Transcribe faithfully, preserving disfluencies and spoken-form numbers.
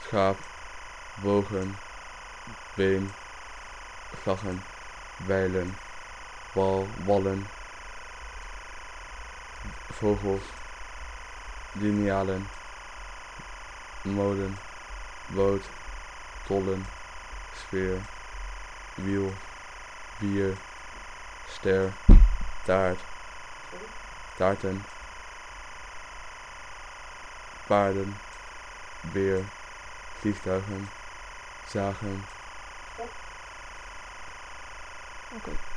schaap, bogen, beem, vlaggen, bijlen, wal, wallen, vogels, linialen, molen, boot, tollen, sfeer, wiel, bier, ster, taart, taarten, paarden, beer, vliegtuigen, zagen. Oké.